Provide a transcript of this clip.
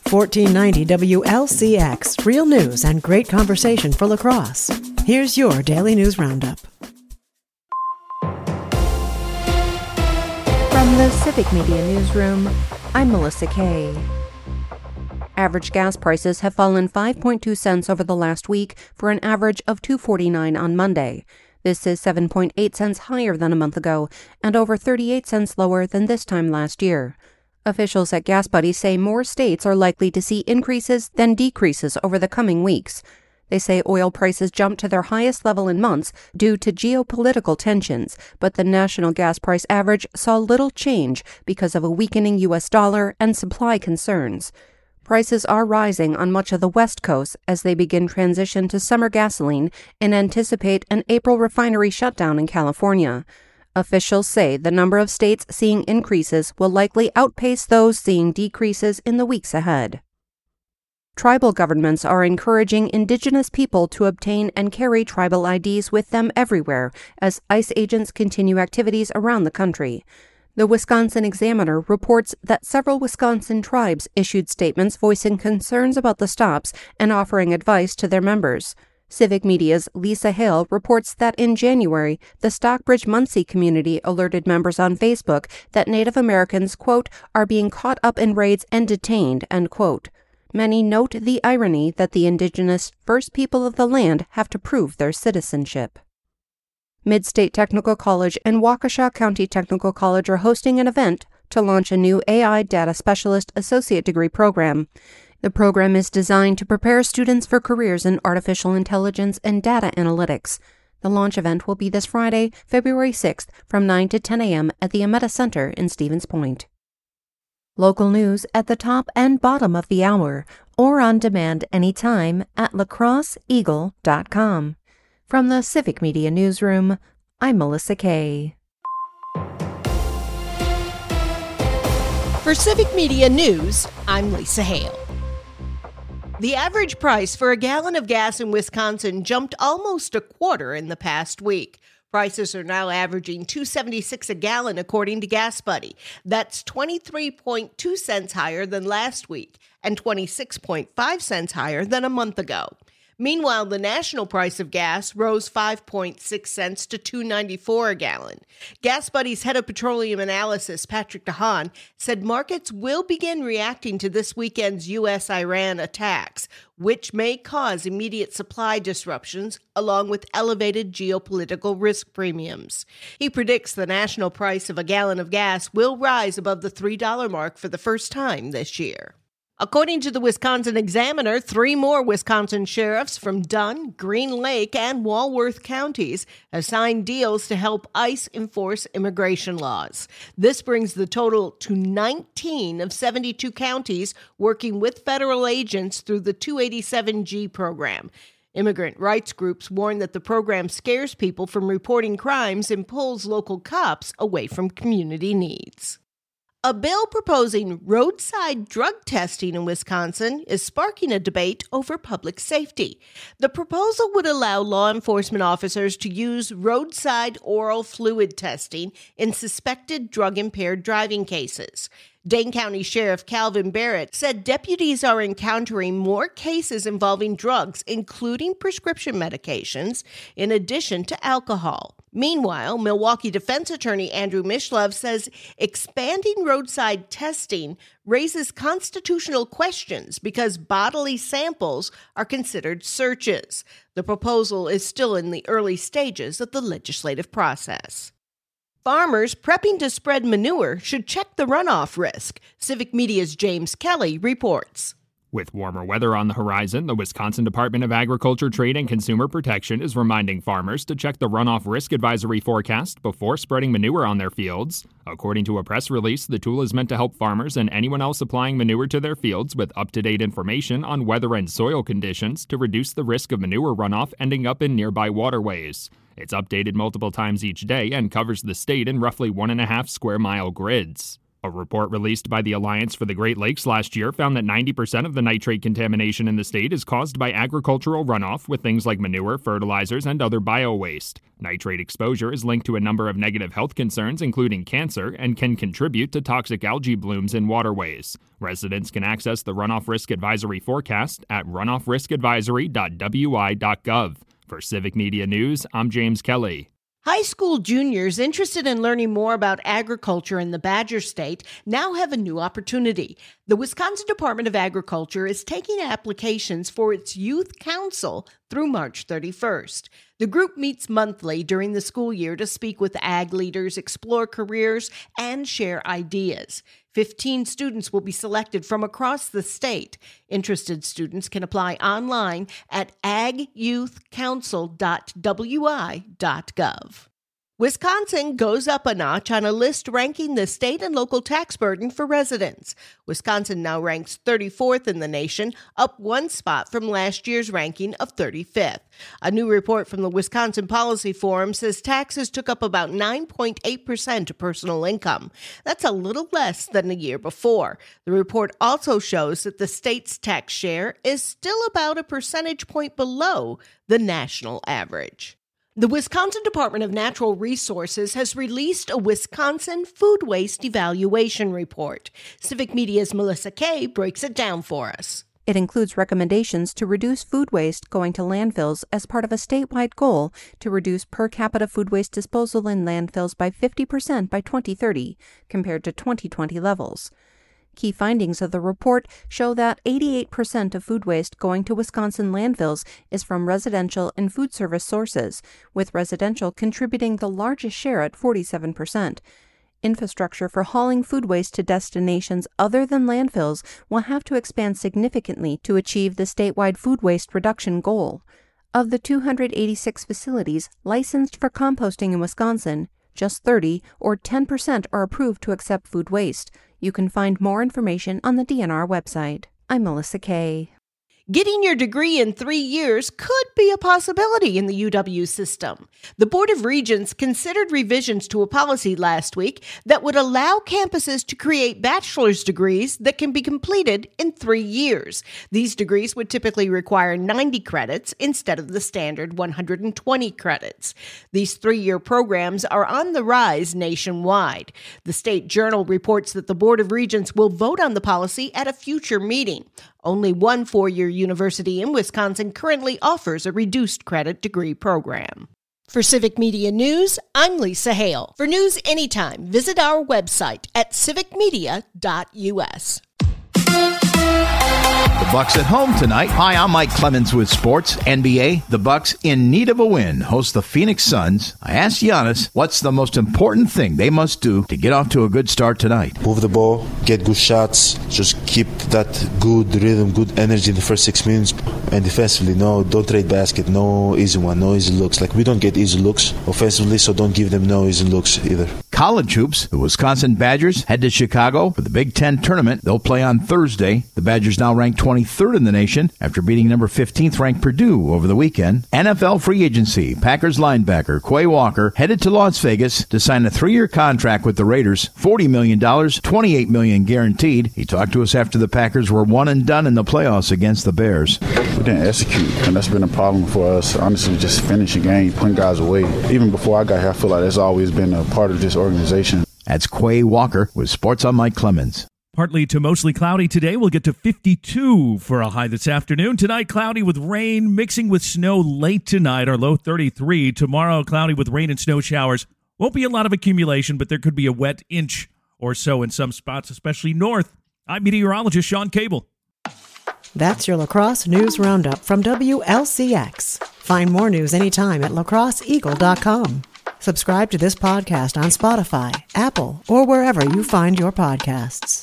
1490 WLCX, real news and great conversation for La Crosse. Here's your Daily News Roundup. From the Civic Media Newsroom, I'm Melissa Kay. Average gas prices have fallen 5.2 cents over the last week for an average of $2.49 on Monday. This is 7.8 cents higher than a month ago and over 38 cents lower than this time last year. Officials at Gas Buddy say more states are likely to see increases than decreases over the coming weeks. They say oil prices jumped to their highest level in months due to geopolitical tensions, but the national gas price average saw little change because of a weakening U.S. dollar and supply concerns. Prices are rising on much of the West Coast as they begin transition to summer gasoline and anticipate an April refinery shutdown in California. Officials say the number of states seeing increases will likely outpace those seeing decreases in the weeks ahead. Tribal governments are encouraging Indigenous people to obtain and carry tribal IDs with them everywhere as ICE agents continue activities around the country. The Wisconsin Examiner reports that several Wisconsin tribes issued statements voicing concerns about the stops and offering advice to their members. Civic Media's Lisa Hale reports that in January, the Stockbridge-Muncie community alerted members on Facebook that Native Americans, quote, are being caught up in raids and detained, end quote. Many note the irony that the Indigenous First People of the land have to prove their citizenship. Midstate Technical College and Waukesha County Technical College are hosting an event to launch a new AI Data Specialist Associate Degree program. The program is designed to prepare students for careers in artificial intelligence and data analytics. The launch event will be this Friday, February 6th from 9 to 10 a.m. at the Ameta Center in Stevens Point. Local news at the top and bottom of the hour, or on demand anytime at lacrosseeagle.com. From the Civic Media Newsroom, I'm Melissa Kay. For Civic Media News, I'm Lisa Hale. The average price for a gallon of gas in Wisconsin jumped almost a quarter in the past week. Prices are now averaging $2.76 a gallon, according to Gas Buddy. That's 23.2 cents higher than last week and 26.5 cents higher than a month ago. Meanwhile, the national price of gas rose 5.6 cents to $2.94 a gallon. Gas Buddy's head of petroleum analysis, Patrick DeHaan, said markets will begin reacting to this weekend's U.S.-Iran attacks, which may cause immediate supply disruptions along with elevated geopolitical risk premiums. He predicts the national price of a gallon of gas will rise above the $3 mark for the first time this year. According to the Wisconsin Examiner, 3 more Wisconsin sheriffs from Dunn, Green Lake, and Walworth counties have signed deals to help ICE enforce immigration laws. This brings the total to 19 of 72 counties working with federal agents through the 287G program. Immigrant rights groups warn that the program scares people from reporting crimes and pulls local cops away from community needs. A bill proposing roadside drug testing in Wisconsin is sparking a debate over public safety. The proposal would allow law enforcement officers to use roadside oral fluid testing in suspected drug-impaired driving cases. Dane County Sheriff Calvin Barrett said deputies are encountering more cases involving drugs, including prescription medications, in addition to alcohol. Meanwhile, Milwaukee defense attorney Andrew Mishlove says expanding roadside testing raises constitutional questions because bodily samples are considered searches. The proposal is still in the early stages of the legislative process. Farmers prepping to spread manure should check the runoff risk. Civic Media's James Kelly reports. With warmer weather on the horizon, the Wisconsin Department of Agriculture, Trade, and Consumer Protection is reminding farmers to check the runoff risk advisory forecast before spreading manure on their fields. According to a press release, the tool is meant to help farmers and anyone else applying manure to their fields with up-to-date information on weather and soil conditions to reduce the risk of manure runoff ending up in nearby waterways. It's updated multiple times each day and covers the state in roughly 1.5 square mile grids. A report released by the Alliance for the Great Lakes last year found that 90% of the nitrate contamination in the state is caused by agricultural runoff with things like manure, fertilizers, and other bio-waste. Nitrate exposure is linked to a number of negative health concerns, including cancer, and can contribute to toxic algae blooms in waterways. Residents can access the Runoff Risk Advisory forecast at runoffriskadvisory.wi.gov. For Civic Media News, I'm James Kelly. High school juniors interested in learning more about agriculture in the Badger State now have a new opportunity. The Wisconsin Department of Agriculture is taking applications for its Youth Council through March 31st. The group meets monthly during the school year to speak with ag leaders, explore careers, and share ideas. 15 students will be selected from across the state. Interested students can apply online at agyouthcouncil.wi.gov. Wisconsin goes up a notch on a list ranking the state and local tax burden for residents. Wisconsin now ranks 34th in the nation, up one spot from last year's ranking of 35th. A new report from the Wisconsin Policy Forum says taxes took up about 9.8% of personal income. That's a little less than the year before. The report also shows that the state's tax share is still about a percentage point below the national average. The Wisconsin Department of Natural Resources has released a Wisconsin Food Waste Evaluation Report. Civic Media's Melissa Kay breaks it down for us. It includes recommendations to reduce food waste going to landfills as part of a statewide goal to reduce per capita food waste disposal in landfills by 50% by 2030, compared to 2020 levels. Key findings of the report show that 88% of food waste going to Wisconsin landfills is from residential and food service sources, with residential contributing the largest share at 47%. Infrastructure for hauling food waste to destinations other than landfills will have to expand significantly to achieve the statewide food waste reduction goal. Of the 286 facilities licensed for composting in Wisconsin, just 30, or 10%, are approved to accept food waste. You can find more information on the DNR website. I'm Melissa Kay. Getting your degree in 3 years could be a possibility in the UW system. The Board of Regents considered revisions to a policy last week that would allow campuses to create bachelor's degrees that can be completed in 3 years. These degrees would typically require 90 credits instead of the standard 120 credits. These 3-year programs are on the rise nationwide. The State Journal reports that the Board of Regents will vote on the policy at a future meeting. Only one 4-year university in Wisconsin currently offers a reduced credit degree program. For Civic Media News, I'm Lisa Hale. For news anytime, visit our website at civicmedia.us. The Bucks at home tonight. Hi, I'm Mike Clemens with sports. NBA, the Bucks in need of a win host the Phoenix Suns. I asked Giannis what's the most important thing they must do to get off to a good start tonight. Move the ball, get good shots, just keep that good rhythm, good energy in the first 6 minutes. And defensively, don't trade basket, no easy one, no easy looks. Like, we don't get easy looks offensively, so don't give them no easy looks either. College hoops, the Wisconsin Badgers head to Chicago for the Big Ten tournament. They'll play on Thursday. The Badgers now ranked 23rd in the nation after beating number 15th ranked Purdue over the weekend. NFL free agency, Packers linebacker Quay Walker headed to Las Vegas to sign a 3-year contract with the Raiders, $40 million, $28 million guaranteed. He talked to us after the Packers were one and done in the playoffs against the Bears. We didn't execute, and that's been a problem for us. Honestly, just finishing game, putting guys away. Even before I got here, I feel like that's always been a part of this organization. That's Quay Walker with Sports on Mike Clemens. Partly to mostly cloudy today. We'll get to 52 for a high this afternoon. Tonight, cloudy with rain mixing with snow late tonight. Our low 33. Tomorrow, cloudy with rain and snow showers. Won't be a lot of accumulation, but there could be a wet inch or so in some spots, especially north. I'm meteorologist Sean Cable. That's your La Crosse News Roundup from WLCX. Find more news anytime at lacrosseeagle.com. Subscribe to this podcast on Spotify, Apple, or wherever you find your podcasts.